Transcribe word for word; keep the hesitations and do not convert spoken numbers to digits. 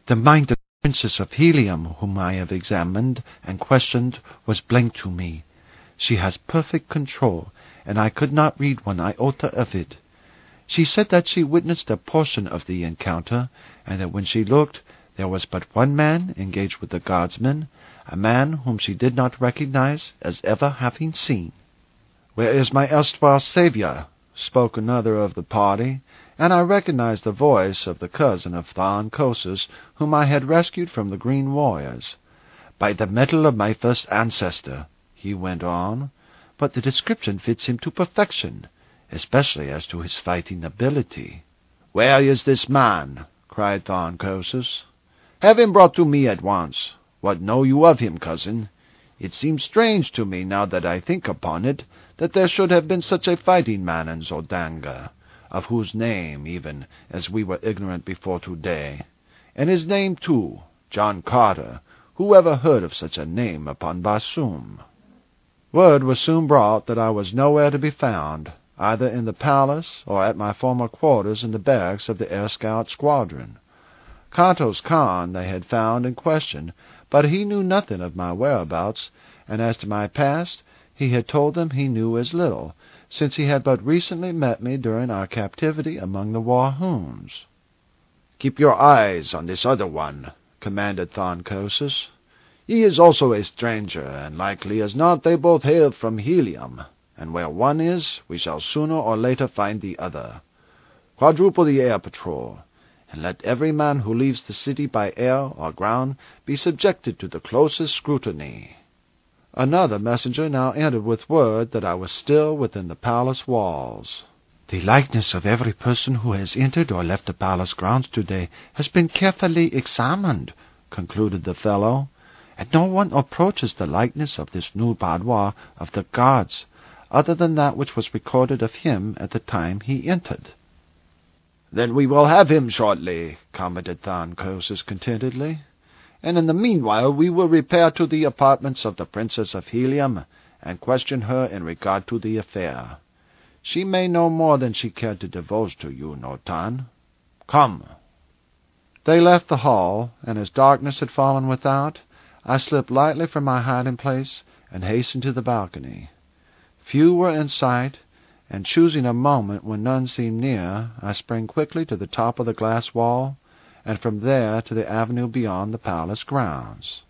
The mind of the Princess of Helium, whom I have examined and questioned, was blank to me. She has perfect control, and I could not read one iota of it. She said that she witnessed a portion of the encounter, and that when she looked, there was but one man engaged with the guardsmen, a man whom she did not recognize as ever having seen. "Where is my erstwhile saviour?" spoke another of the party, and I recognized the voice of the cousin of Thon Cosus, whom I had rescued from the green warriors. "By the metal of my first ancestor," he went on, "but the description fits him to perfection, especially as to his fighting ability." "Where is this man?" cried Thon Cosus. "Have him brought to me at once. What know you of him, cousin? It seems strange to me, now that I think upon it, that there should have been such a fighting man in Zodanga, of whose name, even as we were ignorant before today. And his name, too, John Carter. Who ever heard of such a name upon Barsoom?" Word was soon brought that I was nowhere to be found, either in the palace or at my former quarters in the barracks of the Air Scout Squadron. Kantos Khan they had found and questioned, but he knew nothing of my whereabouts, and as to my past, he had told them he knew as little, since he had but recently met me during our captivity among the Warhoons. "Keep your eyes on this other one," commanded Thon Cosus. "He is also a stranger, and likely as not they both hail from Helium, and where one is, we shall sooner or later find the other. Quadruple the air patrol, and let every man who leaves the city by air or ground be subjected to the closest scrutiny." Another messenger now entered with word that I was still within the palace walls. "The likeness of every person who has entered or left the palace grounds today has been carefully examined," concluded the fellow, "and no one approaches the likeness of this new boudoir of the guards, other than that which was recorded of him at the time he entered." "Then we will have him shortly," commented Thon Cosus contentedly, "and in the meanwhile we will repair to the apartments of the Princess of Helium and question her in regard to the affair. She may know more than she cared to divulge to you, Notan. Come." They left the hall, and as darkness had fallen without, I slipped lightly from my hiding-place and hastened to the balcony. Few were in sight, and choosing a moment when none seemed near, I sprang quickly to the top of the glass wall, and from there to the avenue beyond the palace grounds.